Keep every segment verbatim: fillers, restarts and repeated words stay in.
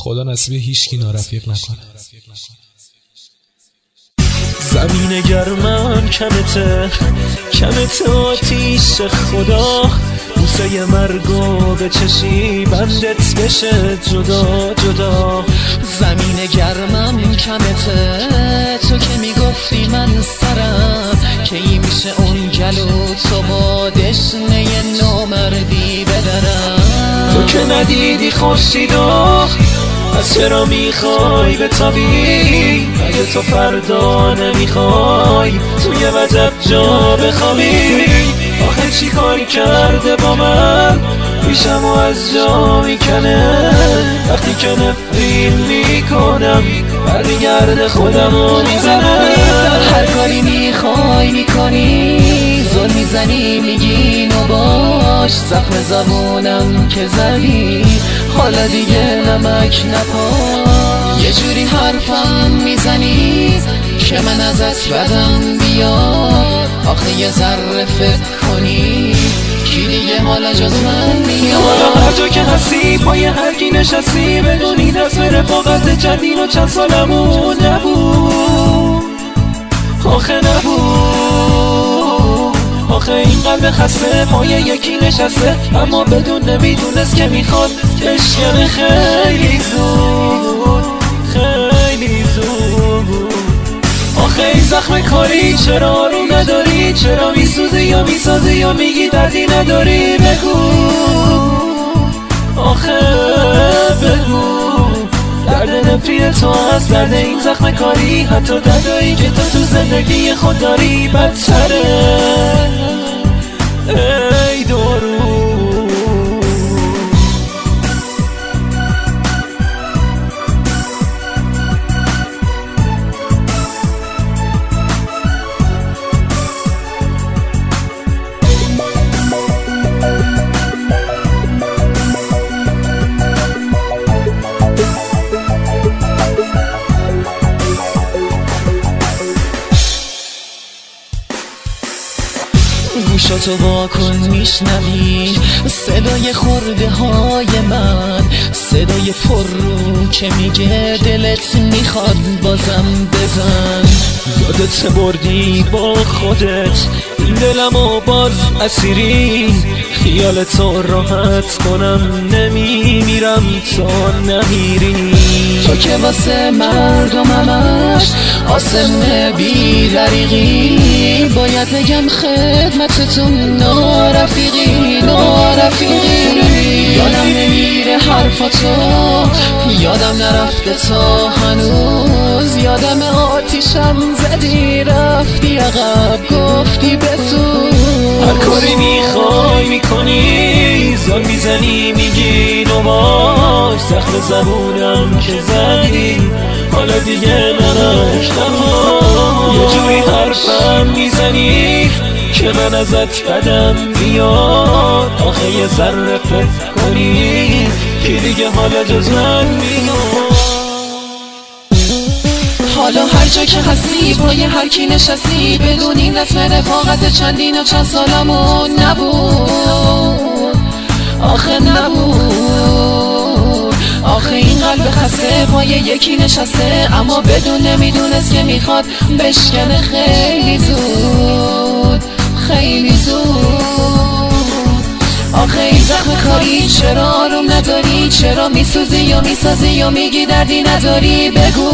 خدا نصیب هیچکی نارفیق نکنه. زمین گرمم کمته کمته آتیش خدا، بوسه مرگو به چشی بندت بشه جدا جدا. زمین گرمم کمته تو که میگفتی من سرم، که این میشه اون گلو تو با دشنه نامردی بدرم. تو که ندیدی خورشیدو از چرا میخوای بتابی، اگه تو فردا نمیخوای توی وجب جا بخوابی. آخه چی کاری کرده با من پیشمو از جا میکنه، وقتی که نفرین میکنم برمیگرده خودمو میزنه. هر کاری میخوای میکنی، زل میزنی میگی نو باش، زخم زبونم که زدی حالا دیگه نمک نپاش. یه جوری حرفم میزنی که من ازت بدم بیاد، آخه یه ذره فکر کنی کی دیگه حالا جز من میاد. حالا هر جا که هستی پای هر کی نشستی، بدونی دست به رفاقت چندین و چند سالمون نبود، آخه نبود. آخه این قلب خسته پای یکی نشسته، اما بدون نمیدونست که میخواد بشکنه خیلی زود خیلی زود. آخه این زخم کاری چرا آروم نداری، چرا میسوزه یا میسازه یا میگی دردی نداری، بگو آخه بگو. درد نفرین تو از درد این زخم کاری، حتی دردایی که تو تو زندگی خود داری بدتره ای دورو. گوشاتو واکن میشنوی صدای خورده های من، صدای پر رو که میگه دلت میخواد بازم بزن. یادت بردی با خودت این دلمو باز اسیری، خیال تو راحت کنم نمیمیرم تا نمیری. تو که واسه مردم همش آسم بی دریغی، باید بگم خدمتتون نارفیقی نارفیقی. یادم نمیره حرفاتو، یادم نرفته تا هنوز، یادم آتیشم زدی رفتی عقب گفتی بسوز. هر کاری میخوای میکنی، زل میزنی میگی نو باش، زخم زبونم که زدی حالا دیگه نمک نپاش. یه جوری حرفم میزنی که من ازت بدم بیاد، آخه یه ذره فکر کنی کی دیگه حالا جز من میاد. حالا هر جا که هستی پای هر کی نشستی، بدون این رسم رفاقت چندین و چند سالمون نبود، آخه نبود. آخه این قلب خسته پای یکی نشسته، اما بدون نمیدونست که میخواد بشکنه خیلی زود خیلی زود. آخه این زخم کاری چرا آروم نداری، چرا میسوزی یا میسازی یا میگی دردی نداری، بگو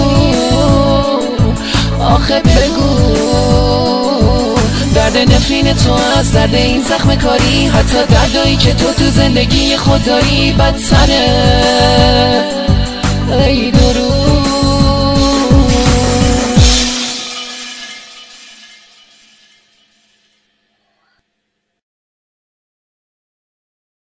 آخه بگو. درد نفرین تو از درد این زخم کاری، حتی دردایی که تو تو زندگی خود داری بدتره ای درو.